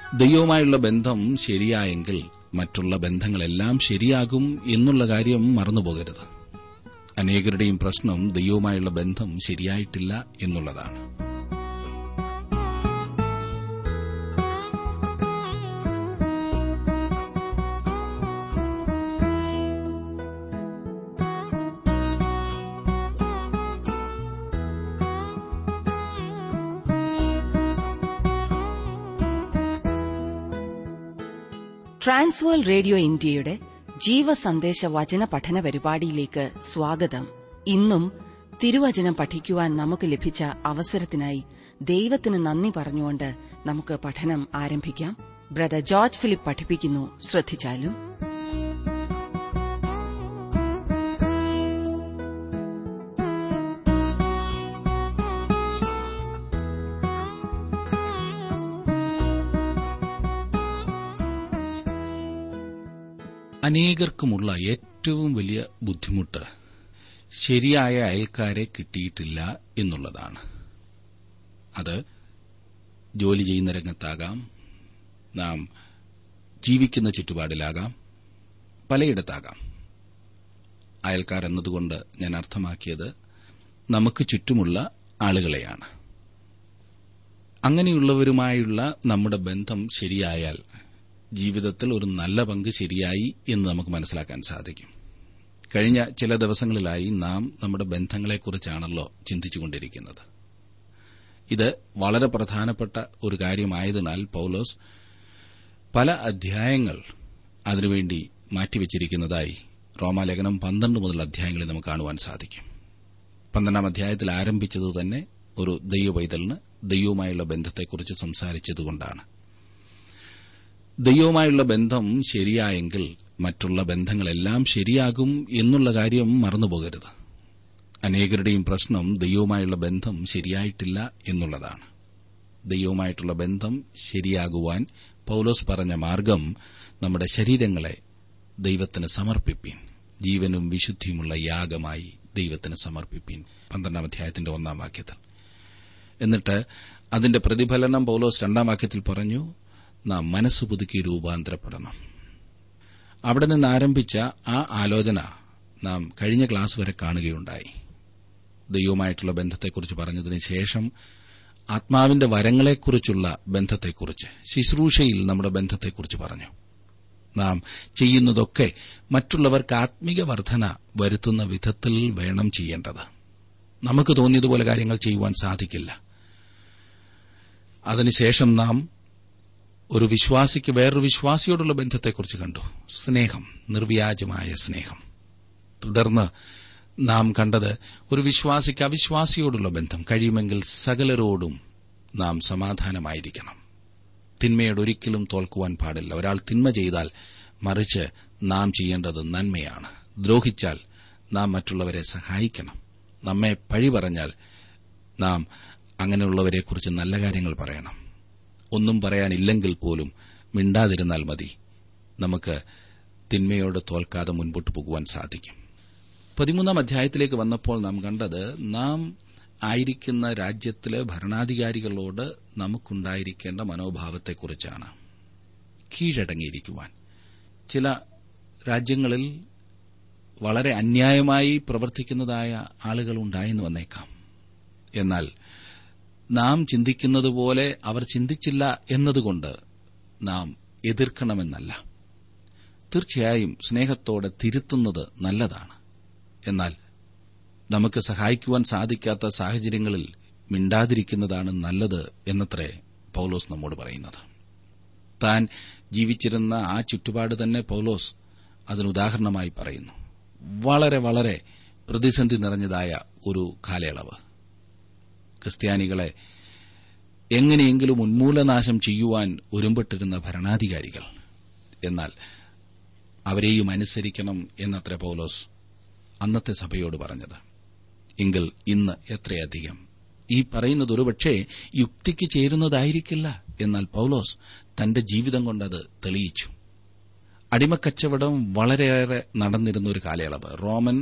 ദൈവവുമായുള്ള ബന്ധം ശരിയായെങ്കിൽ മറ്റുള്ള ബന്ധങ്ങളെല്ലാം ശരിയാകും എന്നുള്ള കാര്യം മറന്നുപോകരുത്. അനേകരുടെയും പ്രശ്നം ദൈവവുമായുള്ള ബന്ധം ശരിയായിട്ടില്ല എന്നുള്ളതാണ്. ട്രാൻസ്വേൾഡ് റേഡിയോ ഇന്ത്യയുടെ ജീവസന്ദേശ വചന പഠന പരിപാടിയിലേക്ക് സ്വാഗതം. ഇന്നും തിരുവചനം പഠിക്കുവാൻ നമുക്ക് ലഭിച്ച അവസരത്തിനായി ദൈവത്തിന് നന്ദി പറഞ്ഞുകൊണ്ട് നമുക്ക് പഠനം ആരംഭിക്കാം. ബ്രദർ ജോർജ് ഫിലിപ്പ് പഠിപ്പിക്കുന്നു. ശ്രദ്ധിച്ചാലും. അനേകർക്കുമുള്ള ഏറ്റവും വലിയ ബുദ്ധിമുട്ട് ശരിയായ അയൽക്കാരെ കിട്ടിയിട്ടില്ല എന്നുള്ളതാണ്. അത് ജോലി ചെയ്യുന്ന രംഗത്താകാം, നാം ജീവിക്കുന്ന ചുറ്റുപാടിലാകാം, പലയിടത്താകാം. അയൽക്കാർ എന്നതുകൊണ്ട് ഞാൻ അർത്ഥമാക്കിയത് നമുക്ക് ചുറ്റുമുള്ള ആളുകളെയാണ്. അങ്ങനെയുള്ളവരുമായുള്ള നമ്മുടെ ബന്ധം ശരിയായാൽ ജീവിതത്തിൽ ഒരു നല്ല പങ്ക് ശരിയായി എന്ന് നമുക്ക് മനസ്സിലാക്കാൻ സാധിക്കും. കഴിഞ്ഞ ചില ദിവസങ്ങളിലായി നാം നമ്മുടെ ബന്ധങ്ങളെക്കുറിച്ചാണല്ലോ ചിന്തിച്ചുകൊണ്ടിരിക്കുന്നത്. ഇത് വളരെ പ്രധാനപ്പെട്ട ഒരു കാര്യമായതിനാൽ പൌലോസ് പല അധ്യായങ്ങൾ അതിനുവേണ്ടി മാറ്റിവച്ചിരിക്കുന്നതായി റോമാലേഖനം 12 മുതൽ അധ്യായങ്ങളിൽ നമുക്ക് കാണുവാൻ സാധിക്കും. 12-ാം അധ്യായത്തിൽ ആരംഭിച്ചത് തന്നെ ഒരു ദൈവപൈതലിന് ദൈവവുമായുള്ള ബന്ധത്തെക്കുറിച്ച് സംസാരിച്ചതുകൊണ്ടാണ്. ദൈവവുമായുള്ള ബന്ധം ശരിയായെങ്കിൽ മറ്റുള്ള ബന്ധങ്ങളെല്ലാം ശരിയാകും എന്നുള്ള കാര്യം മറന്നുപോകരുത്. അനേകരുടെയും പ്രശ്നം ദൈവവുമായുള്ള ബന്ധം ശരിയായിട്ടില്ല എന്നുള്ളതാണ്. ദൈവവുമായിട്ടുള്ള ബന്ധം ശരിയാകുവാൻ പൌലോസ് പറഞ്ഞ മാർഗം നമ്മുടെ ശരീരങ്ങളെ ദൈവത്തിന് സമർപ്പിപ്പീൻ, ജീവനും വിശുദ്ധിയുമുള്ള യാഗമായി ദൈവത്തിന് സമർപ്പിപ്പീൻ, 12-ാം അധ്യായത്തിന്റെ 1-ാം വാക്യത്തിൽ. എന്നിട്ട് അതിന്റെ പ്രതിഫലനം പൌലോസ് 2-ാം വാക്യത്തിൽ പറഞ്ഞു, നാം മനസ്സ് പുതുക്കി രൂപാന്തരപ്പെടണം. അവിടെ നിന്ന് ആരംഭിച്ച ആ ആലോചന നാം കഴിഞ്ഞ ക്ലാസ് വരെ കാണുകയുണ്ടായി. ദൈവവുമായിട്ടുള്ള ബന്ധത്തെക്കുറിച്ച് പറഞ്ഞതിന് ശേഷം ആത്മാവിന്റെ വരങ്ങളെക്കുറിച്ചുള്ള ബന്ധത്തെക്കുറിച്ച്, ശുശ്രൂഷയിൽ നമ്മുടെ ബന്ധത്തെക്കുറിച്ച് പറഞ്ഞു. നാം ചെയ്യുന്നതൊക്കെ മറ്റുള്ളവർക്ക് ആത്മീക വർധന വരുത്തുന്ന വിധത്തിൽ വേണം ചെയ്യേണ്ടത്. നമുക്ക് തോന്നിയതുപോലെ കാര്യങ്ങൾ ചെയ്യുവാൻ സാധിക്കില്ല. അതിനുശേഷം നാം ഒരു വിശ്വാസിക്ക് വേറൊരു വിശ്വാസിയോടുള്ള ബന്ധത്തെക്കുറിച്ച് കണ്ടു. സ്നേഹം, നിർവ്യാജമായ സ്നേഹം. തുടർന്ന് നാം കണ്ടത് ഒരു വിശ്വാസിക്ക് അവിശ്വാസിയോടുള്ള ബന്ധം. കഴിയുമെങ്കിൽ സകലരോടും നാം സമാധാനമായിരിക്കണം. തിന്മയോടൊരിക്കലും തോൽക്കുവാൻ പാടില്ല. ഒരാൾ തിന്മ ചെയ്താൽ മറിച്ച് നാം ചെയ്യേണ്ടത് നന്മയാണ്. ദ്രോഹിച്ചാൽ നാം മറ്റുള്ളവരെ സഹായിക്കണം. നമ്മെ പഴി പറഞ്ഞാൽ നാം അങ്ങനെയുള്ളവരെക്കുറിച്ച് നല്ല കാര്യങ്ങൾ പറയണം. ഒന്നും പറയാനില്ലെങ്കിൽ പോലും മിണ്ടാതിരുന്നാൽ മതി. നമുക്ക് തിന്മയോട് തോൽക്കാതെ മുൻപോട്ട് പോകുവാൻ സാധിക്കും. 13-ാം അധ്യായത്തിലേക്ക് വന്നപ്പോൾ നാം കണ്ടത് നാം ആയിരിക്കുന്ന രാജ്യത്തിലെ ഭരണാധികാരികളോട് നമുക്കുണ്ടായിരിക്കേണ്ട മനോഭാവത്തെക്കുറിച്ചാണ്. കീഴടങ്ങിയിരിക്കുവാൻ. ചില രാജ്യങ്ങളിൽ വളരെ അന്യായമായി പ്രവർത്തിക്കുന്നതായ ആളുകളുണ്ടായെന്ന് വന്നേക്കാം. എന്നാൽ നാം ചിന്തിക്കുന്നതുപോലെ അവർ ചിന്തിച്ചില്ല എന്നതുകൊണ്ട് നാം എതിർക്കണമെന്നല്ല. തീർച്ചയായും സ്നേഹത്തോടെ തിരുത്തുന്നത് നല്ലതാണ്. എന്നാൽ നമുക്ക് സഹായിക്കുവാൻ സാധിക്കാത്ത സാഹചര്യങ്ങളിൽ മിണ്ടാതിരിക്കുന്നതാണ് നല്ലത് എന്നത്രേ പൌലോസ് നമ്മോട് പറയുന്നത്. താൻ ജീവിച്ചിരുന്ന ആ ചുറ്റുപാട് തന്നെ പൌലോസ് അതിനുദാഹരണമായി പറയുന്നു. വളരെ വളരെ പ്രതിസന്ധി നിറഞ്ഞതായ ഒരു കാലയളവ്. ക്രിസ്ത്യാനികളെ എങ്ങനെയെങ്കിലും ഉന്മൂലനാശം ചെയ്യുവാൻ ഒരുമ്പെട്ടിരുന്ന ഭരണാധികാരികൾ. എന്നാൽ അവരെയും അനുസരിക്കണം എന്നത്രേ പൌലോസ് അന്നത്തെ സഭയോട് പറഞ്ഞത്. എങ്കിൽ ഇന്ന് എത്രയധികം. ഈ പറയുന്നത് ഒരുപക്ഷെ യുക്തിക്ക് ചേരുന്നതായിരിക്കില്ല. എന്നാൽ പൌലോസ് തന്റെ ജീവിതം കൊണ്ടത് തെളിയിച്ചു. അടിമക്കച്ചവടം വളരെയേറെ നടന്നിരുന്ന ഒരു കാലയളവ്. റോമൻ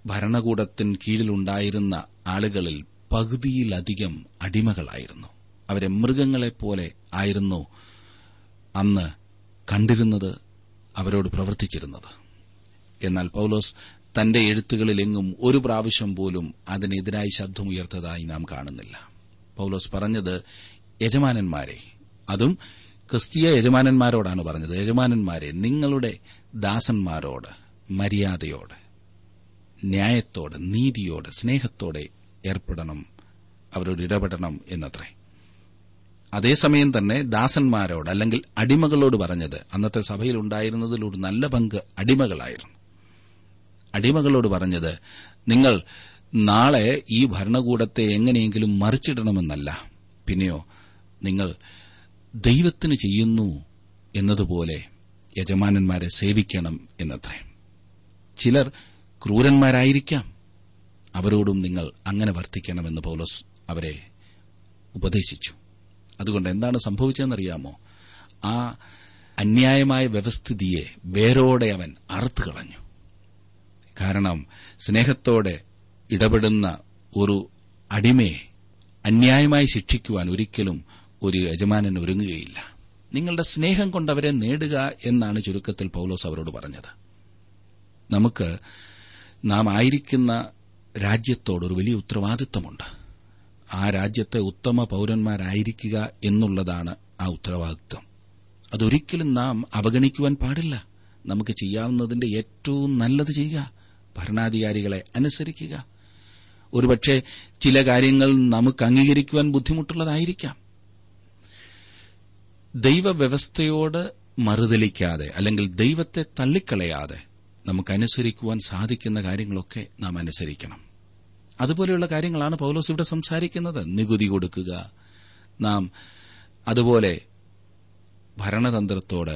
ഭരണകൂടത്തിന് കീഴിലുണ്ടായിരുന്ന ആളുകളിൽ പകുതിയിലധികം അടിമകളായിരുന്നു. അവരെ മൃഗങ്ങളെപ്പോലെ ആയിരുന്നു അന്ന് കണ്ടിരുന്നത്, അവരോട് പ്രവർത്തിച്ചിരുന്നത്. എന്നാൽ പൌലോസ് തന്റെ എഴുത്തുകളിലെങ്ങും ഒരു പ്രാവശ്യം പോലും അതിനെതിരായി ശബ്ദമുയർത്തതായി നാം കാണുന്നില്ല. പൌലോസ് പറഞ്ഞത് യജമാനന്മാരെ, അതും ക്രിസ്തീയ യജമാനന്മാരോടാണ് പറഞ്ഞത്. യജമാനന്മാരെ, നിങ്ങളുടെ ദാസന്മാരോട് മര്യാദയോടെ, ന്യായത്തോടെ, നീതിയോടെ, സ്നേഹത്തോടെ ഏർപ്പെടണം, അവരോട് ഇടപെടണം എന്നത്രേ. അതേസമയം തന്നെ ദാസന്മാരോട് അല്ലെങ്കിൽ അടിമകളോട് പറഞ്ഞത്, അന്നത്തെ സഭയിൽ ഉണ്ടായിരുന്നതിൽ ഒരു നല്ല പങ്ക് അടിമകളായിരുന്നു. അടിമകളോട് പറഞ്ഞത്, നിങ്ങൾ നാളെ ഈ ഭരണകൂടത്തെ എങ്ങനെയെങ്കിലും മറിച്ചിടണമെന്നല്ല, പിന്നെയോ നിങ്ങൾ ദൈവത്തിന് ചെയ്യുന്നു എന്നതുപോലെ യജമാനന്മാരെ സേവിക്കണം എന്നത്രേ. ചിലർ ക്രൂരന്മാരായിരിക്കാം, അവരോടും നിങ്ങൾ അങ്ങനെ വർത്തിക്കണമെന്ന് പൌലോസ് അവരെ ഉപദേശിച്ചു. അതുകൊണ്ട് എന്താണ് സംഭവിച്ചതെന്നറിയാമോ? ആ അന്യായമായ വ്യവസ്ഥിതിയെ വേരോടെ അവൻ അറുത്തുകളഞ്ഞു. കാരണം സ്നേഹത്തോടെ ഇടപെടുന്ന ഒരു അടിമയെ അന്യായമായി ശിക്ഷിക്കുവാൻ ഒരിക്കലും ഒരു യജമാനൻ ഒരുങ്ങുകയില്ല. നിങ്ങളുടെ സ്നേഹം കൊണ്ടവരെ നേടുക എന്നാണ് ചുരുക്കത്തിൽ പൌലോസ് അവരോട് പറഞ്ഞത്. നമുക്ക് നാം ആയിരിക്കുന്ന രാജ്യത്തോടൊരു വലിയ ഉത്തരവാദിത്വമുണ്ട്. ആ രാജ്യത്തെ ഉത്തമ പൌരന്മാരായിരിക്കുക എന്നുള്ളതാണ് ആ ഉത്തരവാദിത്വം. അതൊരിക്കലും നാം അവഗണിക്കുവാൻ പാടില്ല. നമുക്ക് ചെയ്യാവുന്നതിന്റെ ഏറ്റവും നല്ലത് ചെയ്യുക, ഭരണാധികാരികളെ അനുസരിക്കുക. ഒരുപക്ഷെ ചില കാര്യങ്ങൾ നമുക്ക് അംഗീകരിക്കുവാൻ ബുദ്ധിമുട്ടുള്ളതായിരിക്കാം. ദൈവവ്യവസ്ഥയോട് മറുതലിക്കാതെ അല്ലെങ്കിൽ ദൈവത്തെ തള്ളിക്കളയാതെ നമുക്കനുസരിക്കുവാൻ സാധിക്കുന്ന കാര്യങ്ങളൊക്കെ നാം അനുസരിക്കണം. അതുപോലെയുള്ള കാര്യങ്ങളാണ് പൌലോസ് ഇവിടെ സംസാരിക്കുന്നത്. നികുതി കൊടുക്കുക, നാം അതുപോലെ ഭരണതന്ത്രത്തോട്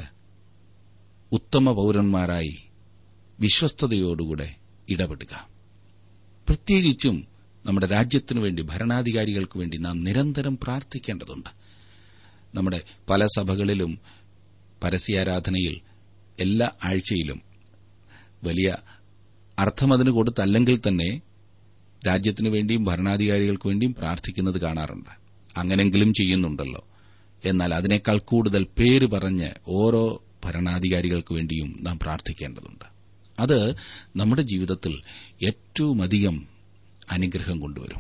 ഉത്തമ പൌരന്മാരായി വിശ്വസ്തയോടുകൂടെ ഇടപെടുക. പ്രത്യേകിച്ചും നമ്മുടെ രാജ്യത്തിനു വേണ്ടി, ഭരണാധികാരികൾക്ക് വേണ്ടി നാം നിരന്തരം പ്രാർത്ഥിക്കേണ്ടതുണ്ട്. നമ്മുടെ പല സഭകളിലും പരസ്യാരാധനയിൽ എല്ലാ ആഴ്ചയിലും വലിയ അർത്ഥമതിന് കൊടുത്തല്ലെങ്കിൽ തന്നെ രാജ്യത്തിനു വേണ്ടിയും ഭരണാധികാരികൾക്ക് വേണ്ടിയും പ്രാർത്ഥിക്കുന്നത് കാണാറുണ്ട്. അങ്ങനെങ്കിലും ചെയ്യുന്നുണ്ടല്ലോ. എന്നാൽ അതിനേക്കാൾ കൂടുതൽ പേര് പറഞ്ഞ് ഓരോ ഭരണാധികാരികൾക്ക് വേണ്ടിയും നാം പ്രാർത്ഥിക്കേണ്ടതുണ്ട്. അത് നമ്മുടെ ജീവിതത്തിൽ ഏറ്റവുമധികം അനുഗ്രഹം കൊണ്ടുവരും.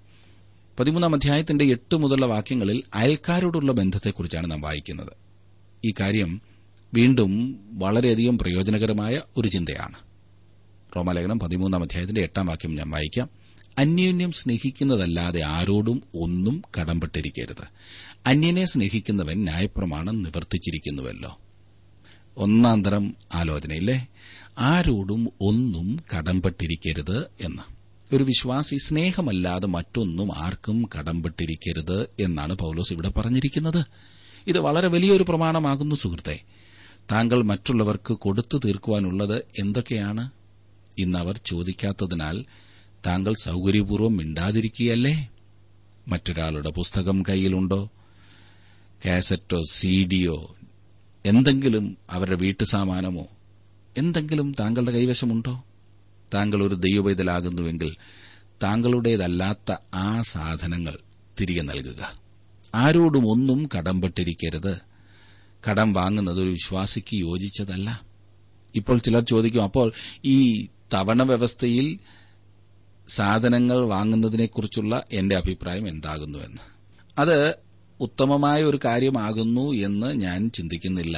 13-ാം അധ്യായത്തിന്റെ 8 മുതലുള്ള വാക്യങ്ങളിൽ അയൽക്കാരോടുള്ള ബന്ധത്തെക്കുറിച്ചാണ് നാം വായിക്കുന്നത്. ഈ കാര്യം വീണ്ടും വളരെയധികം പ്രയോജനകരമായ ഒരു ചിന്തയാണ്. റോമാലേഖനം 13-ാം അധ്യായത്തിന്റെ 8-ാം വാക്യം ഞാൻ വായിക്കാം. അന്യോന്യം സ്നേഹിക്കുന്നതല്ലാതെ ആരോടും ഒന്നും കടംപെട്ടിരിക്കരുത്. അന്യനെ സ്നേഹിക്കുന്നവൻ ന്യായപ്രമാണം നിവർത്തിച്ചിരിക്കുന്നുവല്ലോ. ഒന്നാം തരം ആലോചനയില്ലേ? ആരോടും ഒന്നും കടംപെട്ടിരിക്കരുത് എന്ന്. ഒരു വിശ്വാസി സ്നേഹമല്ലാതെ മറ്റൊന്നും ആർക്കും കടംപെട്ടിരിക്കരുത് എന്നാണ് പൌലോസ് ഇവിടെ പറഞ്ഞിരിക്കുന്നത്. ഇത് വളരെ വലിയൊരു പ്രമാണമാകുന്നു സുഹൃത്തെ. താങ്കൾ മറ്റുള്ളവർക്ക് കൊടുത്തു തീർക്കുവാനുള്ളത് എന്തൊക്കെയാണ്? ഇന്നവർ ചോദിക്കാത്തതിനാൽ താങ്കൾ സൌകര്യപൂർവ്വം മിണ്ടാതിരിക്കുകയല്ലേ? മറ്റൊരാളുടെ പുസ്തകം കയ്യിലുണ്ടോ? കാസറ്റോ സിഡിയോ എന്തെങ്കിലും, അവരുടെ വീട്ടുസാമാനമോ എന്തെങ്കിലും താങ്കളുടെ കൈവശമുണ്ടോ? താങ്കൾ ഒരു ദൈവപൈതലാകുന്നുവെങ്കിൽ താങ്കളുടേതല്ലാത്ത ആ സാധനങ്ങൾ തിരികെ നൽകുക. ആരോടും ഒന്നും കടംപെട്ടിരിക്കരുത്. കടം വാങ്ങുന്നത് ഒരു വിശ്വാസിക്ക് യോജിച്ചതല്ല. ഇപ്പോൾ ചിലർ ചോദിക്കും, അപ്പോൾ ഈ തവണ വ്യവസ്ഥയിൽ സാധനങ്ങൾ വാങ്ങുന്നതിനെക്കുറിച്ചുള്ള എന്റെ അഭിപ്രായം എന്താകുന്നുവെന്ന്. അത് ഉത്തമമായ ഒരു കാര്യമാകുന്നു എന്ന് ഞാൻ ചിന്തിക്കുന്നില്ല.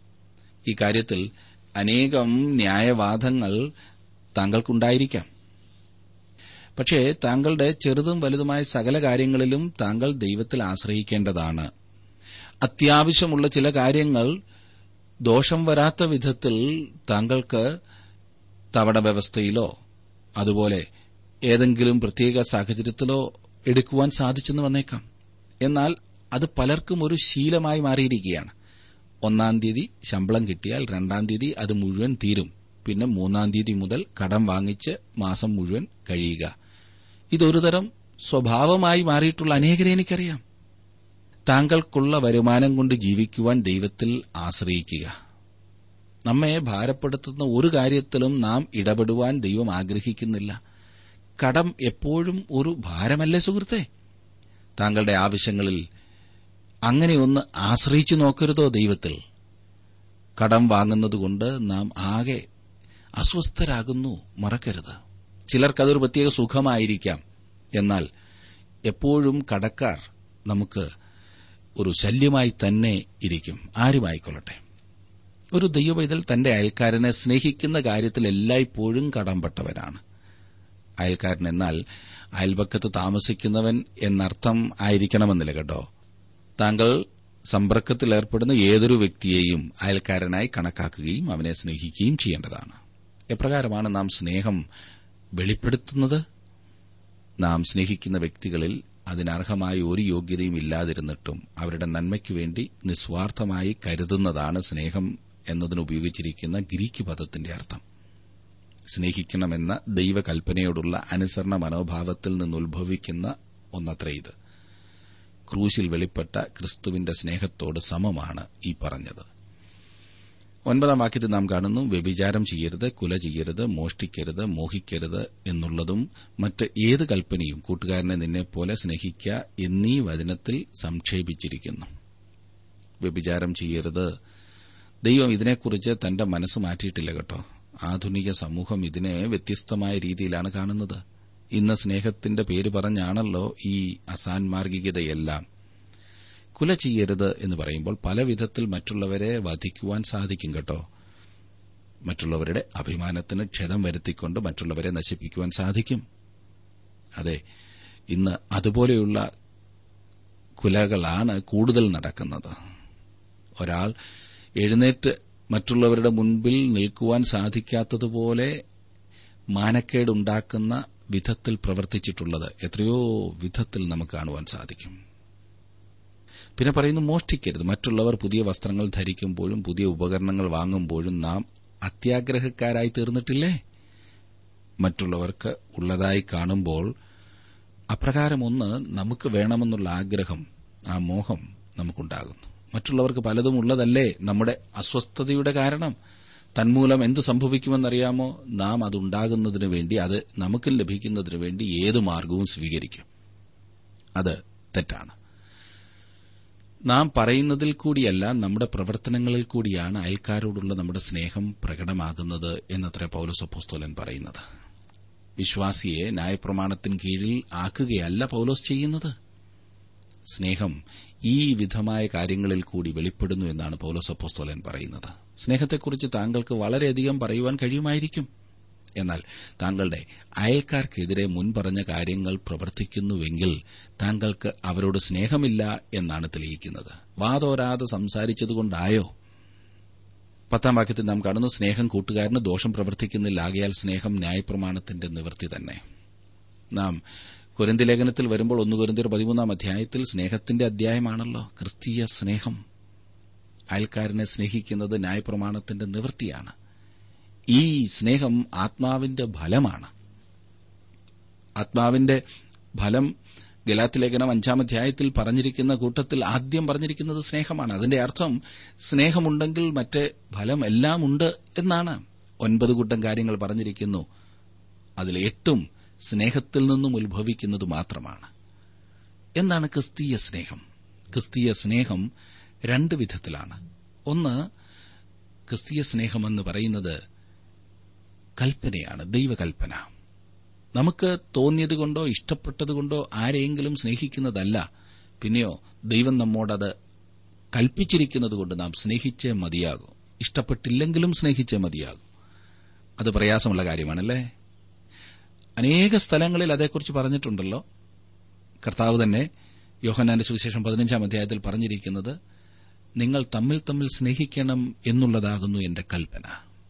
ഈ കാര്യത്തിൽ അനേകം ന്യായവാദങ്ങൾ താങ്കൾക്കുണ്ടായിരിക്കാം. പക്ഷേ താങ്കളുടെ ചെറുതും വലുതുമായ സകല കാര്യങ്ങളിലും താങ്കൾ ദൈവത്തിൽ ആശ്രയിക്കേണ്ടതാണ്. അത്യാവശ്യമുള്ള ചില കാര്യങ്ങൾ ദോഷം വരാത്ത വിധത്തിൽ താങ്കൾക്ക് തവണ വ്യവസ്ഥയിലോ അതുപോലെ ഏതെങ്കിലും പ്രത്യേക സാഹചര്യത്തിലോ എടുക്കുവാൻ സാധിച്ചെന്ന് വന്നേക്കാം. എന്നാൽ അത് പലർക്കും ഒരു ശീലമായി മാറിയിരിക്കുകയാണ്. 1-ാം തീയതി ശമ്പളം കിട്ടിയാൽ 2-ാം തീയതി അത് മുഴുവൻ തീരും. പിന്നെ 3-ാം തീയതി മുതൽ കടം വാങ്ങിച്ച് മാസം മുഴുവൻ കഴിയുക. ഇതൊരു തരം സ്വഭാവമായി മാറിയിട്ടുള്ള അനേകരെ എനിക്കറിയാം. താങ്കൾക്കുള്ള വരുമാനം കൊണ്ട് ജീവിക്കുവാൻ ദൈവത്തിൽ ആശ്രയിക്കുക. നമ്മെ ഭാരപ്പെടുത്തുന്ന ഒരു കാര്യത്തിലും നാം ഇടപെടുവാൻ ദൈവം ആഗ്രഹിക്കുന്നില്ല. കടം എപ്പോഴും ഒരു ഭാരമല്ലേ സുഹൃത്തെ? താങ്കളുടെ ആവശ്യങ്ങളിൽ അങ്ങനെയൊന്ന് ആശ്രയിച്ചു നോക്കരുതോ ദൈവത്തിൽ. കടം വാങ്ങുന്നതുകൊണ്ട് നാം ആകെ അസ്വസ്ഥരാകുന്നു, മറക്കരുത്. ചിലർക്കതൊരു പ്രത്യേക സുഖമായിരിക്കാം. എന്നാൽ എപ്പോഴും കടക്കാർ നമുക്ക് ഒരു ശല്യമായി തന്നെ ഇരിക്കും, ആരുമായിക്കൊള്ളട്ടെ. ഒരു ദൈവപൈതൽ തന്റെ അയൽക്കാരനെ സ്നേഹിക്കുന്ന കാര്യത്തിൽ എല്ലായ്പ്പോഴും കടംപെട്ടവനാണ്. അയൽക്കാരൻ എന്നാൽ അയൽപക്കത്ത് താമസിക്കുന്നവൻ എന്നർത്ഥം ആയിരിക്കണമെന്നില്ല കേട്ടോ. താങ്കൾ സമ്പർക്കത്തിലേർപ്പെടുന്ന ഏതൊരു വ്യക്തിയെയും അയൽക്കാരനായി കണക്കാക്കുകയും അവനെ സ്നേഹിക്കുകയും ചെയ്യേണ്ടതാണ്. എപ്രകാരമാണ് നാം സ്നേഹം വെളിപ്പെടുത്തുന്നത്? നാം സ്നേഹിക്കുന്ന വ്യക്തികളിൽ അതിനർഹമായ ഒരു യോഗ്യതയും ഇല്ലാതിരുന്നിട്ടും അവരുടെ നന്മയ്ക്കുവേണ്ടി നിസ്വാർത്ഥമായി കരുതുന്നതാണ് സ്നേഹം എന്നതിനുപയോഗിച്ചിരിക്കുന്ന ഗ്രീക്ക് പദത്തിന്റെ അർത്ഥം. സ്നേഹിക്കണമെന്ന ദൈവകൽപ്പനയോടുള്ള അനുസരണ മനോഭാവത്തിൽ നിന്നുത്ഭവിക്കുന്ന ഒന്നത്രേ ഇത്. ക്രൂശിൽ വെളിപ്പെട്ട ക്രിസ്തുവിന്റെ സ്നേഹത്തോട് സമമാണ് ഈ പറഞ്ഞത്. 9-ാം വാക്യത്തിൽ നാം കാണുന്നു, വ്യഭിചാരം ചെയ്യരുത്, കുല ചെയ്യരുത്, മോഷ്ടിക്കരുത്, മോഹിക്കരുത് എന്നുള്ളതും മറ്റ് ഏത് കൽപ്പനയും കൂട്ടുകാരനെ നിന്നെപ്പോലെ സ്നേഹിക്ക എന്നീ വചനത്തിൽ സംക്ഷേപിച്ചിരിക്കുന്നു. വ്യഭിചാരം ചെയ്യരുത്. ദൈവം ഇതിനെക്കുറിച്ച് തന്റെ മനസ്സ് മാറ്റിയിട്ടില്ല കേട്ടോ. ആധുനിക സമൂഹം ഇതിനെ വ്യത്യസ്തമായ രീതിയിലാണ് കാണുന്നത്. ഇന്ന് സ്നേഹത്തിന്റെ പേര് പറഞ്ഞാണല്ലോ ഈ അസാൻമാർഗികതയെല്ലാം. കുല ചെയ്യരുത് എന്ന് പറയുമ്പോൾ പല വിധത്തിൽ മറ്റുള്ളവരെ വധിക്കുവാൻ സാധിക്കും കേട്ടോ. മറ്റുള്ളവരുടെ അഭിമാനത്തിന് ക്ഷതം വരുത്തിക്കൊണ്ട് മറ്റുള്ളവരെ നശിപ്പിക്കുവാൻ സാധിക്കും. അതെ, ഇന്ന് അതുപോലെയുള്ള കുലകളാണ് കൂടുതൽ നടക്കുന്നത്. ഒരാൾ എഴുന്നേറ്റ് മറ്റുള്ളവരുടെ മുൻപിൽ നിൽക്കുവാൻ സാധിക്കാത്തതുപോലെ മാനക്കേടുണ്ടാക്കുന്ന വിധത്തിൽ പ്രവർത്തിച്ചിട്ടുള്ളത് എത്രയോ വിധത്തിൽ നമുക്ക് കാണുവാൻ സാധിക്കും. പിന്നെ പറയുന്നു, മോഷ്ടിക്കരുത്. മറ്റുള്ളവർ പുതിയ വസ്ത്രങ്ങൾ ധരിക്കുമ്പോഴും പുതിയ ഉപകരണങ്ങൾ വാങ്ങുമ്പോഴും നാം അത്യാഗ്രഹക്കാരായി തീർന്നിട്ടില്ലേ? മറ്റുള്ളവർക്ക് ഉള്ളതായി കാണുമ്പോൾ അപ്രകാരമൊന്ന് നമുക്ക് വേണമെന്നുള്ള ആഗ്രഹം, ആ മോഹം നമുക്കുണ്ടാകുന്നു. മറ്റുള്ളവർക്ക് പലതും ഉള്ളതല്ലേ നമ്മുടെ അസ്വസ്ഥതയുടെ കാരണം? തന്മൂലം എന്ത് സംഭവിക്കുമെന്നറിയാമോ? നാം അതുണ്ടാകുന്നതിനു വേണ്ടി, അത് നമുക്ക് ലഭിക്കുന്നതിനു വേണ്ടി ഏത് മാർഗവും സ്വീകരിക്കും. അത് തെറ്റാണ്. നാം പറയുന്നതിൽ കൂടിയല്ല, നമ്മുടെ പ്രവർത്തനങ്ങളിൽ കൂടിയാണ് അയൽക്കാരോടുള്ള നമ്മുടെ സ്നേഹം പ്രകടമാകുന്നത് എന്നത്രേ പൌലോസ് അപ്പോസ്തലൻ പറയുന്നത്. വിശ്വാസിയെ ന്യായപ്രമാണത്തിന് കീഴിൽ ആക്കുകയല്ല പൌലോസ് ചെയ്യുന്നത്. സ്നേഹം ഈ വിധമായ കാര്യങ്ങളിൽ കൂടി വെളിപ്പെടുന്നു എന്നാണ് പൌലോസ് അപ്പോസ്തലൻ പറയുന്നത്. സ്നേഹത്തെക്കുറിച്ച് താങ്കൾക്ക് വളരെയധികം പറയുവാൻ കഴിയുമായിരിക്കും. എന്നാൽ താങ്കളുടെ അയൽക്കാർക്കെതിരെ മുൻപറഞ്ഞ കാര്യങ്ങൾ പ്രവർത്തിക്കുന്നുവെങ്കിൽ താങ്കൾക്ക് അവരോട് സ്നേഹമില്ല എന്നാണ് തെളിയിക്കുന്നത്. വാതോരാതെ സംസാരിച്ചതുകൊണ്ടായോ? 10-ാം വാക്യത്തിൽ നാം കാണുന്നു, സ്നേഹം കൂട്ടുകാരന് ദോഷം പ്രവർത്തിക്കുന്നില്ല, ആകയാൽ സ്നേഹം ന്യായപ്രമാണത്തിന്റെ നിവൃത്തി തന്നെ. നാം കൊരിന്ത്യർ ലേഖനത്തിൽ വരുമ്പോൾ 1 കൊരിന്ത്യർ 13-ാം അധ്യായത്തിൽ സ്നേഹത്തിന്റെ അധ്യായമാണല്ലോ. ക്രിസ്തീയ സ്നേഹം, അയൽക്കാരനെ സ്നേഹിക്കുന്നത് ന്യായപ്രമാണത്തിന്റെ നിവൃത്തിയാണ്. ഈ സ്നേഹം ആത്മാവിന്റെ ഫലമാണ്. ആത്മാവിന്റെ ഫലം ഗലാത്യലേഖനം 5-ാം അധ്യായത്തിൽ പറഞ്ഞിരിക്കുന്ന കൂട്ടത്തിൽ ആദ്യം പറഞ്ഞിരിക്കുന്നത് സ്നേഹമാണ്. അതിന്റെ അർത്ഥം സ്നേഹമുണ്ടെങ്കിൽ മറ്റ് ഫലം എല്ലാം ഉണ്ട് എന്നാണ്. 9 കൂട്ടം കാര്യങ്ങൾ പറഞ്ഞിരിക്കുന്നു. അതിൽ 8ഉം സ്നേഹത്തിൽ നിന്നും ഉത്ഭവിക്കുന്നത് മാത്രമാണ്. എന്താണ് ക്രിസ്തീയ സ്നേഹം? ക്രിസ്തീയ സ്നേഹം 2 വിധത്തിലാണ്. ഒന്ന്, ക്രിസ്തീയ സ്നേഹമെന്ന് പറയുന്നത് കൽപ്പനയാണ്, ദൈവകൽപ്പന. നമുക്ക് തോന്നിയതുകൊണ്ടോ ഇഷ്ടപ്പെട്ടതുകൊണ്ടോ ആരെയെങ്കിലും സ്നേഹിക്കുന്നതല്ല. പിന്നെയോ ദൈവം നമ്മോടത് കൽപ്പിച്ചിരിക്കുന്നതുകൊണ്ട് നാം സ്നേഹിച്ചേ മതിയാകൂ. ഇഷ്ടപ്പെട്ടില്ലെങ്കിലും സ്നേഹിച്ചേ മതിയാകൂ. അത് പ്രയാസമുള്ള കാര്യമാണല്ലേ? അനേക സ്ഥലങ്ങളിൽ അതേക്കുറിച്ച് പറഞ്ഞിട്ടുണ്ടല്ലോ. കർത്താവ് തന്നെ യോഹന്നാന്റെ സുവിശേഷം 15-ാം അധ്യായത്തിൽ പറഞ്ഞിരിക്കുന്നത്, നിങ്ങൾ തമ്മിൽ തമ്മിൽ സ്നേഹിക്കണം എന്നുള്ളതാകുന്നു എന്റെ കൽപ്പന.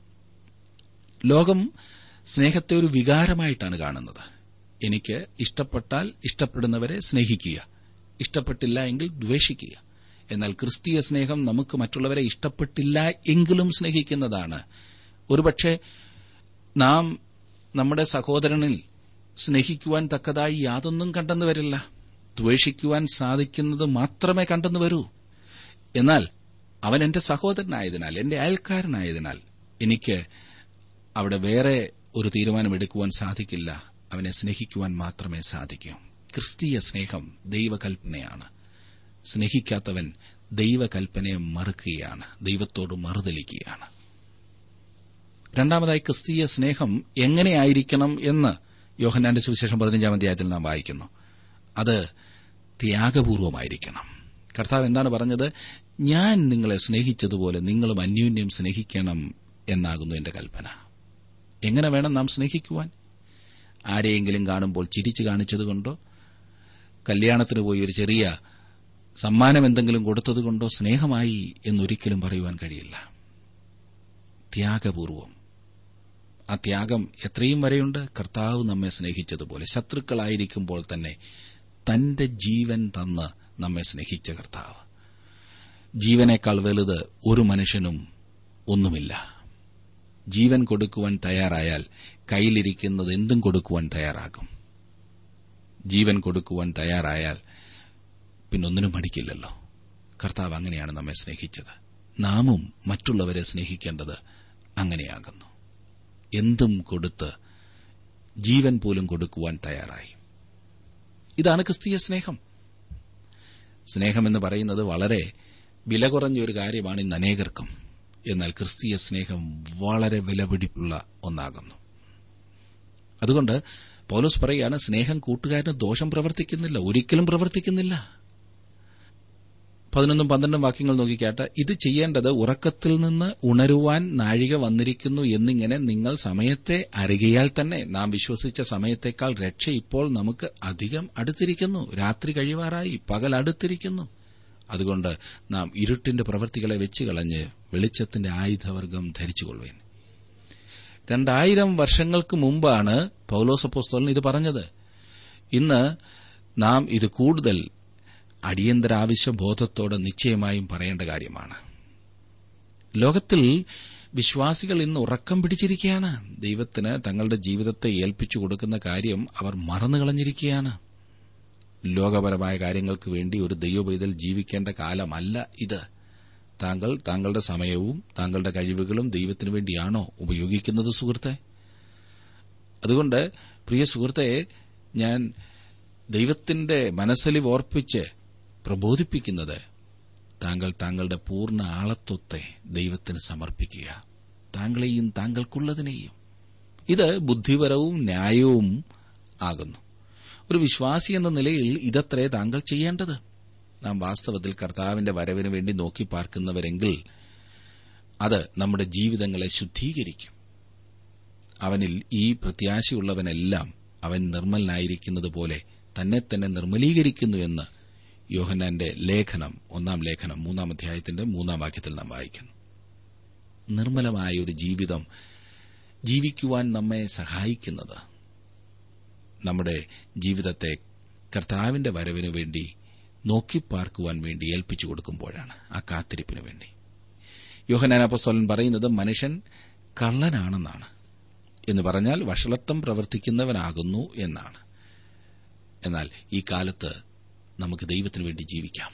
ലോകം സ്നേഹത്തെ ഒരു വികാരമായിട്ടാണ് കാണുന്നത്. എനിക്ക് ഇഷ്ടപ്പെട്ടാൽ ഇഷ്ടപ്പെടുന്നവരെ സ്നേഹിക്കുക, ഇഷ്ടപ്പെട്ടില്ല എങ്കിൽ ദ്വേഷിക്കുക. എന്നാൽ ക്രിസ്തീയ സ്നേഹം നമുക്ക് മറ്റുള്ളവരെ ഇഷ്ടപ്പെട്ടില്ല എങ്കിലും സ്നേഹിക്കുന്നതാണ്. ഒരുപക്ഷെ നാം നമ്മുടെ സഹോദരനിൽ സ്നേഹിക്കുവാൻ തക്കതായി യാതൊന്നും കണ്ടെന്നു വരില്ല. ദ്വേഷിക്കുവാൻ സാധിക്കുന്നത് മാത്രമേ കണ്ടെന്നു വരൂ. എന്നാൽ അവൻ എന്റെ സഹോദരനായതിനാൽ, എന്റെ അയൽക്കാരനായതിനാൽ എനിക്ക് അവിടെ വേറെ ഒരു തീരുമാനമെടുക്കുവാൻ സാധിക്കില്ല. അവനെ സ്നേഹിക്കുവാൻ മാത്രമേ സാധിക്കൂ. ക്രിസ്തീയ സ്നേഹം ദൈവകൽപ്പനയാണ്. സ്നേഹിക്കാത്തവൻ ദൈവകൽപ്പനയെ മറുക്കുകയാണ്, ദൈവത്തോട് മറുതലിക്കുകയാണ്. രണ്ടാമതായി, ക്രിസ്തീയ സ്നേഹം എങ്ങനെയായിരിക്കണം എന്ന് യോഹന്നാന്റെ സുവിശേഷം 15-ാം അധ്യായത്തിൽ നാം വായിക്കുന്നു. അത് ത്യാഗപൂർവമായിരിക്കണം. കർത്താവ് എന്താണ് പറഞ്ഞത്? ഞാൻ നിങ്ങളെ സ്നേഹിച്ചതുപോലെ നിങ്ങളും അന്യോന്യം സ്നേഹിക്കണം എന്നാകുന്നു എന്റെ കൽപ്പന. എങ്ങനെ വേണം നാം സ്നേഹിക്കുവാൻ? ആരെയെങ്കിലും കാണുമ്പോൾ ചിരിച്ചു കാണിച്ചതുകൊണ്ടോ, കല്യാണത്തിന് പോയി ഒരു ചെറിയ സമ്മാനം എന്തെങ്കിലും കൊടുത്തതുകൊണ്ടോ സ്നേഹമായി എന്നൊരിക്കലും പറയുവാൻ കഴിയില്ല. ത്യാഗപൂർവം. ആ ത്യാഗം എത്രയും വരെയുണ്ട്? കർത്താവ് നമ്മെ സ്നേഹിച്ചതുപോലെ, ശത്രുക്കളായിരിക്കുമ്പോൾ തന്നെ തന്റെ ജീവൻ തന്ന് നമ്മെ സ്നേഹിച്ച കർത്താവ്. ജീവനേക്കാൾ വലുത് ഒരു മനുഷ്യനും ഒന്നുമില്ല. ജീവൻ കൊടുക്കുവാൻ തയ്യാറായാൽ കയ്യിലിരിക്കുന്നത് എന്തും കൊടുക്കുവാൻ തയ്യാറാകും. ജീവൻ കൊടുക്കുവാൻ തയ്യാറായാൽ പിന്നൊന്നിനും മടിക്കില്ലല്ലോ. കർത്താവ് അങ്ങനെയാണ് നമ്മെ സ്നേഹിച്ചത്. നാമും മറ്റുള്ളവരെ സ്നേഹിക്കേണ്ടത് അങ്ങനെയാകുന്നു. എന്തും കൊടുത്ത് ജീവൻ പോലും കൊടുക്കുവാൻ തയ്യാറായി. ഇതാണ് ക്രിസ്തീയ സ്നേഹം. സ്നേഹമെന്ന് പറയുന്നത് വളരെ വില കുറഞ്ഞൊരു കാര്യമാണ് ഇന്ന് അനേകർക്കും. എന്നാൽ ക്രിസ്തീയ സ്നേഹം വളരെ വിലപിടിപ്പുള്ള ഒന്നാകുന്നു. അതുകൊണ്ട് പൗലോസ് പറയുകയാണ്, സ്നേഹം കൂട്ടുകാരന് ദോഷം പ്രവർത്തിക്കുന്നില്ല, ഒരിക്കലും പ്രവർത്തിക്കുന്നില്ല. 11-12 വാക്യങ്ങൾ നോക്കിക്കാട്ട്. ഇത് ചെയ്യേണ്ടത് ഉറക്കത്തിൽ നിന്ന് ഉണരുവാൻ നാഴിക വന്നിരിക്കുന്നു എന്നിങ്ങനെ നിങ്ങൾ സമയത്തെ അറികയാൽ തന്നെ. നാം വിശ്വസിച്ച സമയത്തേക്കാൾ രക്ഷ ഇപ്പോൾ നമുക്ക് അധികം അടുത്തിരിക്കുന്നു. രാത്രി കഴിവാറായി, പകൽ അടുത്തിരിക്കുന്നു. അതുകൊണ്ട് നാം ഇരുട്ടിന്റെ പ്രവൃത്തികളെ വെച്ചുകളഞ്ഞ് വെളിച്ചത്തിന്റെ ആയുധവർഗം ധരിച്ചുകൊള്ളുവേൻ. 2000 വർഷങ്ങൾക്ക് മുമ്പാണ് പൗലോസ് അപ്പോസ്തലൻ ഇത് പറഞ്ഞത്. ഇന്ന് നാം ഇത് കൂടുതൽ അടിയന്തരാവശ്യ ബോധത്തോടെ നിശ്ചയമായും പറയേണ്ട കാര്യമാണ്. ലോകത്തിൽ വിശ്വാസികൾ ഇന്ന് ഉറക്കം പിടിച്ചിരിക്കുകയാണ്. ദൈവത്തിന് തങ്ങളുടെ ജീവിതത്തെ ഏൽപ്പിച്ചു കൊടുക്കുന്ന കാര്യം അവർ മറന്നുകളഞ്ഞിരിക്കുകയാണ്. ലോകപരമായ കാര്യങ്ങൾക്ക് വേണ്ടി ഒരു ദൈവപൈതൽ ജീവിക്കേണ്ട കാലമല്ല ഇത്. താങ്കൾ താങ്കളുടെ സമയവും താങ്കളുടെ കഴിവുകളും ദൈവത്തിനു വേണ്ടിയാണോ ഉപയോഗിക്കുന്നത് സുഹൃത്തെ? അതുകൊണ്ട് പ്രിയ സുഹൃത്തെ, ഞാൻ ദൈവത്തിന്റെ മനസ്സലിവ് ഓർപ്പിച്ച് പ്രബോധിപ്പിക്കുന്നത്, താങ്കൾ താങ്കളുടെ പൂർണ്ണ ആളത്വത്തെ ദൈവത്തിന് സമർപ്പിക്കുക, താങ്കളെയും താങ്കൾക്കുള്ളതിനെയും. ഇത് ബുദ്ധിപരവും ന്യായവും ആകുന്നു. ഒരു വിശ്വാസി എന്ന നിലയിൽ ഇതത്രേ താങ്കൾ ചെയ്യേണ്ടത്. നാം വാസ്തവത്തിൽ കർത്താവിന്റെ വരവിന് വേണ്ടി നോക്കി പാർക്കുന്നവരെങ്കിൽ അത് നമ്മുടെ ജീവിതങ്ങളെ ശുദ്ധീകരിക്കും. അവനിൽ ഈ പ്രത്യാശയുള്ളവനെല്ലാം അവൻ നിർമ്മലനായിരിക്കുന്നത് പോലെ തന്നെ തന്നെ നിർമ്മലീകരിക്കുന്നു എന്ന് യോഹന്നാന്റെ ലേഖനം 1-ാം ലേഖനം 3-ാം അധ്യായത്തിന്റെ 3-ാം വാക്യത്തിൽ നാം വായിക്കുന്നു. നിർമ്മലമായ ഒരു ജീവിതം ജീവിക്കുവാൻ നമ്മെ സഹായിക്കുന്നത് നമ്മുടെ ജീവിതത്തെ കർത്താവിന്റെ വരവിനു വേണ്ടി നോക്കിപ്പാർക്കുവാൻ വേണ്ടി ഏൽപ്പിച്ചു കൊടുക്കുമ്പോഴാണ്, ആ കാത്തിരിപ്പിനു വേണ്ടി. യോഹന്നാൻ അപ്പോസ്തലൻ പറയുന്നത് മനുഷ്യൻ കള്ളനാണെന്നാണ്. എന്ന് പറഞ്ഞാൽ വഷളത്വം പ്രവർത്തിക്കുന്നവനാകുന്നു എന്നാണ്. എന്നാൽ ഈ കാലത്ത് നമുക്ക് ദൈവത്തിനു വേണ്ടി ജീവിക്കാം.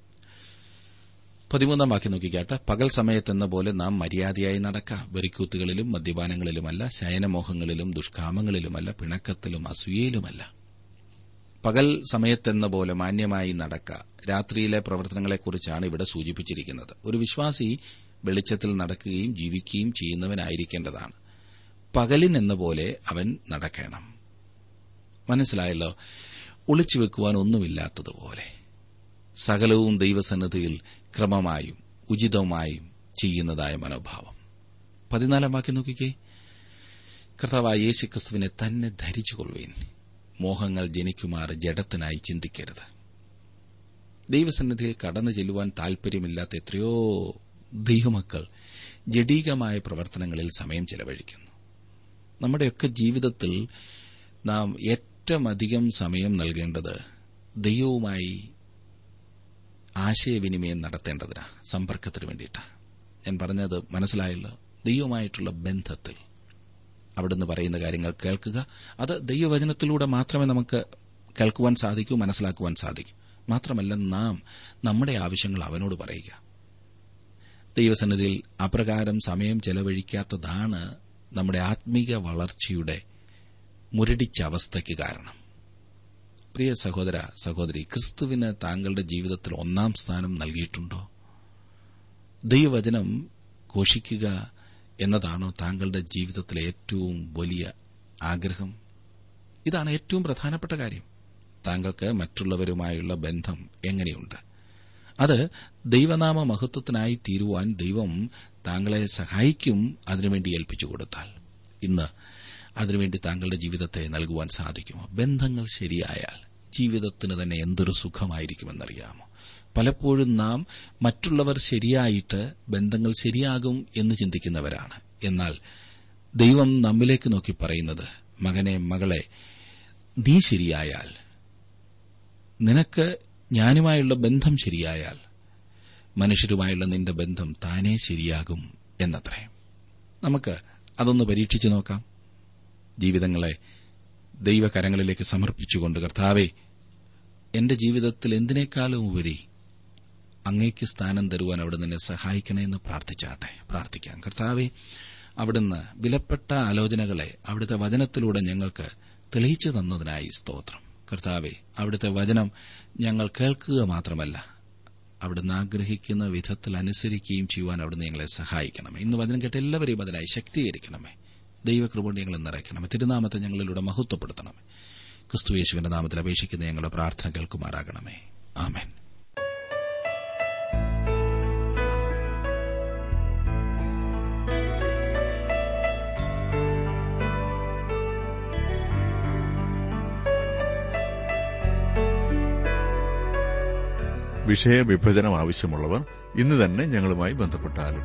13-ാം വാക്യം നോക്കിക്കാട്ടെ. പകൽ സമയത്തെന്ന പോലെ നാം മര്യാദയായി നടക്കാം. വെറിക്കൂത്തുകളിലും മദ്യപാനങ്ങളിലുമല്ല, ശയനമോഹങ്ങളിലും ദുഷ്കാമങ്ങളിലുമല്ല, പിണക്കത്തിലും അസൂയയിലുമല്ല. പകൽ സമയത്തെന്ന പോലെ മാന്യമായി നടക്ക. രാത്രിയിലെ പ്രവർത്തനങ്ങളെക്കുറിച്ചാണ് ഇവിടെ സൂചിപ്പിച്ചിരിക്കുന്നത്. ഒരു വിശ്വാസി വെളിച്ചത്തിൽ നടക്കുകയും ജീവിക്കുകയും ചെയ്യുന്നവനായിരിക്കേണ്ടതാണ്. പകലിനെന്ന പോലെ അവൻ നടക്കണം. മനസ്സിലായല്ലോ? ഒളിച്ചുവെക്കുവാൻ ഒന്നുമില്ലാത്തതുപോലെ സകലവും ദൈവസന്നിധിയിൽ ക്രമമായും ഉചിതമായും ചെയ്യുന്നതായ മനോഭാവം. 14-ാം വാക്യം നോക്കിക്കേ. കർത്താവായ യേശുക്രിസ്തുവിനെ തന്നെ ധരിച്ചുകൊള്ളുവേൻ. മോഹങ്ങൾ ജനിക്കുമാറ് ജഡത്തിനായി ചിന്തിക്കരുത്. ദൈവസന്നിധിയിൽ കടന്നു ചെല്ലുവാൻ താൽപര്യമില്ലാത്ത എത്രയോ ദൈവമക്കൾ ജഡീകമായ പ്രവർത്തനങ്ങളിൽ സമയം ചെലവഴിക്കുന്നു. നമ്മുടെയൊക്കെ ജീവിതത്തിൽ നാം ഏറ്റവും അധികം സമയം നൽകേണ്ടത് ദൈവവുമായി ആശയവിനിമയം നടത്തേണ്ടതിനാ, സമ്പർക്കത്തിന് വേണ്ടിയിട്ടാണ്. ഞാൻ പറഞ്ഞത് മനസ്സിലായല്ലോ? ദൈവവുമായിട്ടുള്ള ബന്ധത്തിൽ അവിടുന്ന് പറയുന്ന കാര്യങ്ങൾ കേൾക്കുക. അത് ദൈവവചനത്തിലൂടെ മാത്രമേ നമുക്ക് കേൾക്കുവാൻ സാധിക്കൂ, മനസ്സിലാക്കുവാൻ സാധിക്കൂ. മാത്രമല്ല, നാം നമ്മുടെ ആവശ്യങ്ങൾ അവനോട് പറയുക. ദൈവസന്നിധിയിൽ അപ്രകാരം സമയം ചെലവഴിക്കാത്തതാണ് നമ്മുടെ ആത്മീക വളർച്ചയുടെ മുരടിച്ച അവസ്ഥയ്ക്ക് കാരണം. പ്രിയ സഹോദര സഹോദരി, ക്രിസ്തുവിന് താങ്കളുടെ ജീവിതത്തിൽ ഒന്നാം സ്ഥാനം നൽകിയിട്ടുണ്ടോ? ദൈവവചനം ഘോഷിക്കുക എന്നതാണോ താങ്കളുടെ ജീവിതത്തിലെ ഏറ്റവും വലിയ ആഗ്രഹം? ഇതാണ് ഏറ്റവും പ്രധാനപ്പെട്ട കാര്യം. താങ്കൾക്ക് മറ്റുള്ളവരുമായുള്ള ബന്ധം എങ്ങനെയുണ്ട്? അത് ദൈവനാമ മഹത്വത്തിനായി തീരുവാൻ ദൈവം താങ്കളെ സഹായിക്കും, അതിനുവേണ്ടി ഏൽപ്പിച്ചു കൊടുത്താൽ. ഇന്ന് അതിനുവേണ്ടി താങ്കളുടെ ജീവിതത്തെ നൽകുവാൻ സാധിക്കുമോ? ബന്ധങ്ങൾ ശരിയായാൽ ജീവിതത്തിന് തന്നെ എന്തൊരു സുഖമായിരിക്കുമെന്നറിയാമോ? പലപ്പോഴും നാം മറ്റുള്ളവർ ശരിയായിട്ട് ബന്ധങ്ങൾ ശരിയാകും എന്ന് ചിന്തിക്കുന്നവരാണ്. എന്നാൽ ദൈവം നമ്മിലേക്ക് നോക്കി പറയുന്നത്, മകനെ, മകളെ, നീ ശരിയായാൽ, നിനക്ക് ഞാനുമായുള്ള ബന്ധം ശരിയായാൽ മനുഷ്യരുമായുള്ള നിന്റെ ബന്ധം താനേ ശരിയാകും എന്നത്രേ. നമുക്ക് അതൊന്ന് പരീക്ഷിച്ചു നോക്കാം. ജീവിതങ്ങളെ ദൈവകരങ്ങളിലേക്ക് സമർപ്പിച്ചുകൊണ്ട്, കർത്താവേ, എന്റെ ജീവിതത്തിൽ എന്തിനേക്കാളും ഉപരി അങ്ങേക്ക് സ്ഥാനം തരുവാൻ അവിടുന്ന് എന്നെ സഹായിക്കണേ എന്ന് പ്രാർത്ഥിക്കാം. കർത്താവേ, അവിടുന്ന് വിലപ്പെട്ട ആലോചനകളെ അവിടുത്തെ വചനത്തിലൂടെ ഞങ്ങൾക്ക് തെളിയിച്ചു തന്നതിനായി സ്തോത്രം. കർത്താവേ, അവിടുത്തെ വചനം ഞങ്ങൾ കേൾക്കുക മാത്രമല്ല, അവിടുന്ന് ആഗ്രഹിക്കുന്ന വിധത്തിൽ അനുസരിക്കുകയും ചെയ്യുവാൻ അവിടുന്ന് ഞങ്ങളെ സഹായിക്കണമേ. ഇന്ന് വചനം കേട്ട എല്ലാവരെയും അതിനായി ശക്തീകരിക്കണമേ. ദൈവകൃപ കൊണ്ട് ഞങ്ങളെ നിറയ്ക്കണമേ. തിരുനാമത്തെ ഞങ്ങളിലൂടെ മഹത്വപ്പെടുത്തണമേ. ക്രിസ്തു യേശുവിന്റെ നാമത്തിൽ അപേക്ഷിക്കുന്ന ഞങ്ങളുടെ പ്രാർത്ഥന കേൾക്കുമാറാകണമേ. ആമേൻ. വിഷയവിഭജനം ആവശ്യമുള്ളവർ ഇന്ന് തന്നെ ഞങ്ങളുമായി ബന്ധപ്പെട്ടാലും.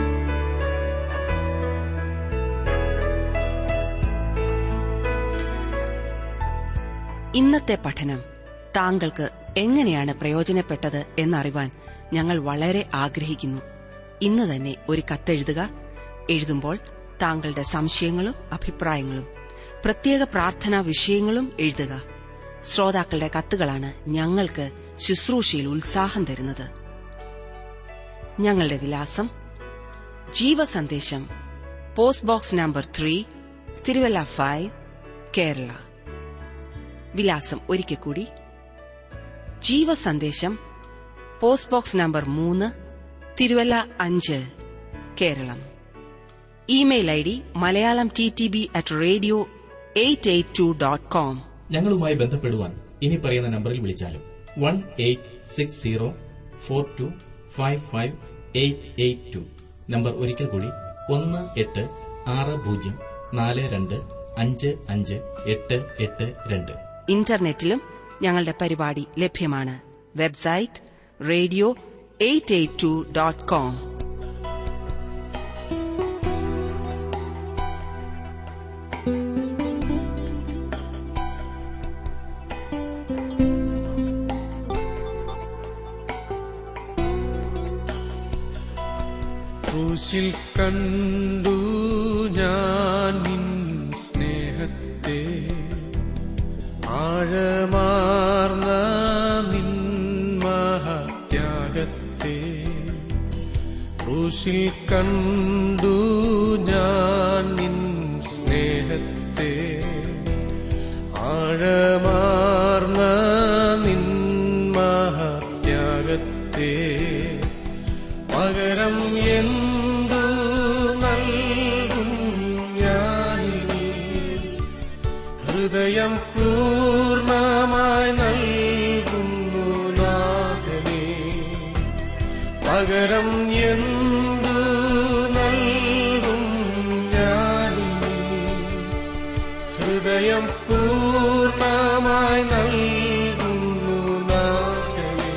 ഇന്നത്തെ പഠനം താങ്കൾക്ക് എങ്ങനെയാണ് പ്രയോജനപ്പെട്ടത് എന്നറിവാൻ ഞങ്ങൾ വളരെ ആഗ്രഹിക്കുന്നു. ഇന്ന് തന്നെ ഒരു കത്തെഴുതുക. എഴുതുമ്പോൾ താങ്കളുടെ സംശയങ്ങളും അഭിപ്രായങ്ങളും പ്രത്യേക പ്രാർത്ഥനാ വിഷയങ്ങളും എഴുതുക. ശ്രോതാക്കളുടെ കത്തുകളാണ് ഞങ്ങൾക്ക് ശുശ്രൂഷയിൽ ഉത്സാഹം തരുന്നത്. ഞങ്ങളുടെ വിലാസം: ജീവസന്ദേശം, post box number 3, Thiruvalla 5, Kerala. വിലാസം ഒരിക്കൽ കൂടി: ജീവസന്ദേശം, post box number 3, Thiruvalla 5, Keralam. Email ID malayalamttb@radio882.com. ഞങ്ങളുമായി ബന്ധപ്പെടുവാൻ ഇനി പറയുന്ന നമ്പറിൽ വിളിച്ചാലും 186042558882. നമ്പർ ഒരിക്കൽ കൂടി 186042558882. ഇന്റർനെറ്റിലും ഞങ്ങളുടെ പരിപാടി ലഭ്യമാണ്. Website radio882.com. ക്രൂശിൽ കണ്ടു ഞാൻ നിൻ സ്നേഹത്തെ, ആഴമാർന്ന നിൻ മഹത്യാഗത്തെ. ക്രൂശിൽ കണ്ടു ഞാൻ നിൻ സ്നേഹത്തെ, ആഴമാർന്ന നിൻ മഹത്യാഗത്തെ. പകരം എന്തു നൽകും ഞാനിനി, ഹൃദയം പൂർണ്ണമായി നൽകുന്നു നാഥനേ. പകരം എന്തു നൽകും ഞാനിനി, ഹൃദയം പൂർണ്ണമായി നൽകുന്നു നാഥനേ.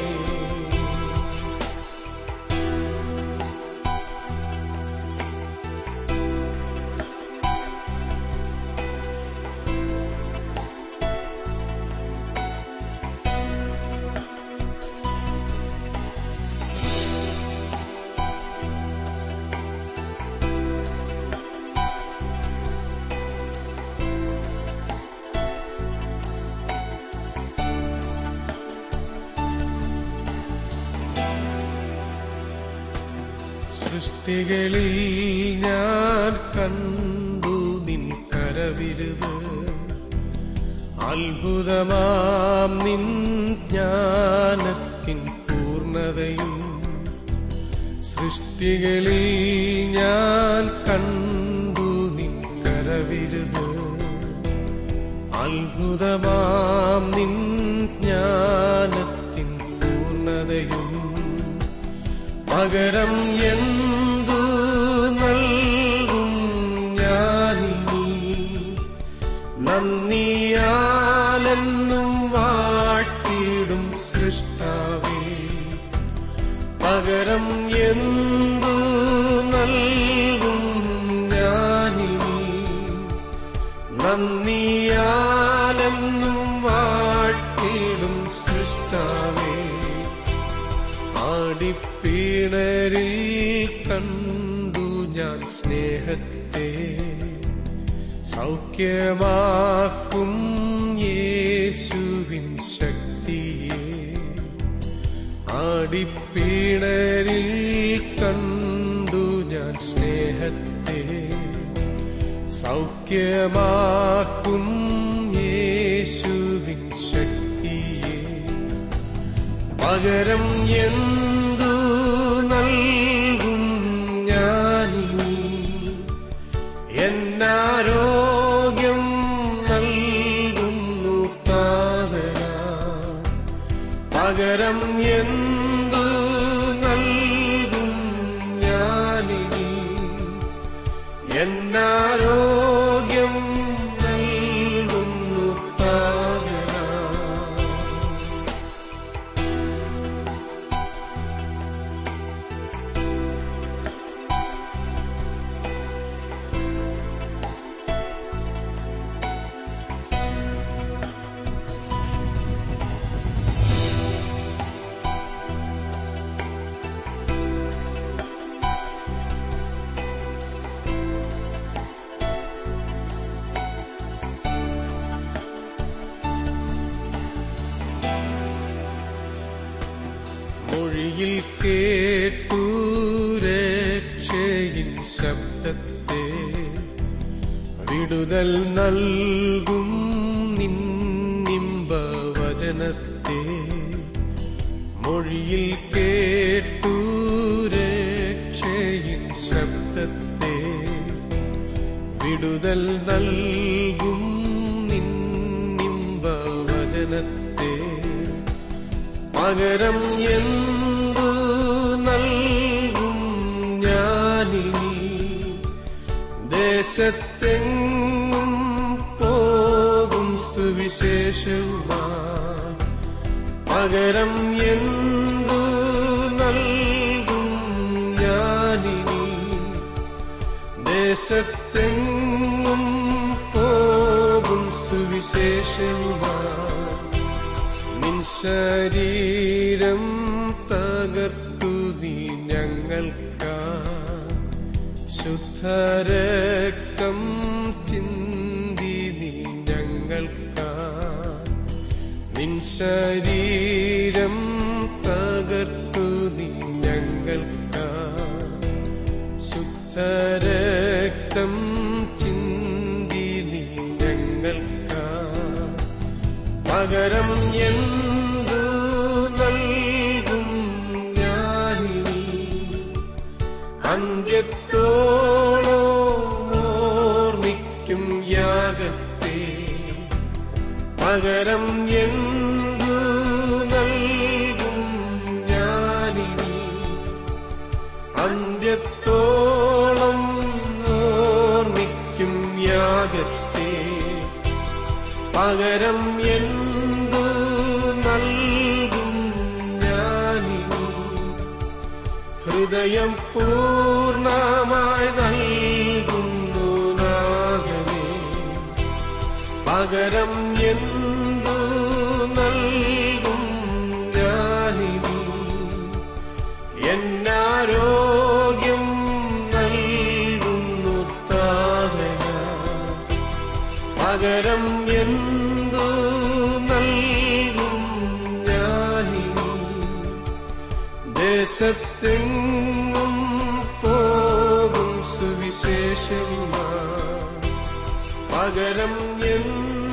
സൃഷ്ടികളിൽ ഞാൻ കണ്ടു നിൻ കരവിരുത്, അത്ഭുതമാം നിൻ ജ്ഞാനത്തിൻ പൂർണ്ണതയും സൃഷ്ടികളിൽ ഞാൻ കണ്ടു നിൻ കരവിരുത്. അത്ഭുതമാം നിൻ ജ്ഞാനത്തിൻ പൂർണ്ണതയും പകരം എന്തു നൽകും ഞാനിനി. നന്ദിയാലെന്നും വാഴ്ത്തിയിടും സൃഷ്ടാവേ, പകരം എന്തു നൽകും ഞാനിനി. നന്ദിയാലെന്നും വാഴ്ത്തിയിടും സൃഷ്ടാവേ. ആടിപ്പീണരിൽ കണ്ടു ഞാൻ സ്നേഹത്തെ, സൗഖ്യമാക്കും യേശുവിൻ ശക്തിയെ. ആടിപ്പീണരിൽ കണ്ടു ഞാൻ സ്നേഹത്തെ, സൗഖ്യമാക്കും യേശുവിൻ ശക്തിയെ. പകരം എന്തു നൽകും ഞാനിനി. എന്നാരോഗ്യം നൽകുന്നു താതനാ, പകരം എന്തു നൽകും ഞാനിനി. എന്നാരോഗ്യം നൽകുന്നു താതനാ. മൊഴിയിൽ കേട്ടു രക്ഷയിൻ ശബ്ദത്തെ, വിടുതൽ നൽകും നിന്നിമ്പവചനത്തെ. മൊഴിയിൽ കേട്ടു രക്ഷയിൻ ശബ്ദത്തെ, വിടുതൽ നൽകും നിന്നിമ്പവചനത്തെ. പകരം എന്തു നൽകും ഞാനിനി. ദേശത്തെങ്ങും പോകും സുവിശേഷവുമായി, പകരം എന്തു നൽകും ഞാനിനി. ദേശത്തെങ്ങും പോകും സുവിശേഷവുമായി. നിൻ ശരീരം തകർത്തു നീ ഞങ്ങൾക്കാ, ശുദ്ധരക്തം ചിന്തി നീ ഞങ്ങൾക്കാ. നിൻ ശരീരം തകർത്തു നീ ഞങ്ങൾക്കാ, ശുദ്ധരക്തം ചിന്തി നീ ഞങ്ങൾക്കാ. പകരം എന്തു നൽകും ഞാനിനി. അന്ത്യത്തോളം ഓർമ്മിക്കും യാഗത്തെ, പകരം എന്തു നൽകും ഞാനിനി. അന്ത്യത്തോളം ഓർമ്മിക്കും യാഗത്തെ, പകരം എന്തു നൽകും ഞാനിനി. ഹൃദയം പൂർണ്ണമായി നൽകുന്നു നാഥനേ, പകരം എന്തു നൽകും ഞാനിനി. എന്നാരോഗ്യം നൽകുന്നു താതനാ, പകരം എന്തു നൽകും ഞാനിനി. ദേശത്തെങ്ങും പോകും സുവിശേഷവുമായി, പകരം എന്തു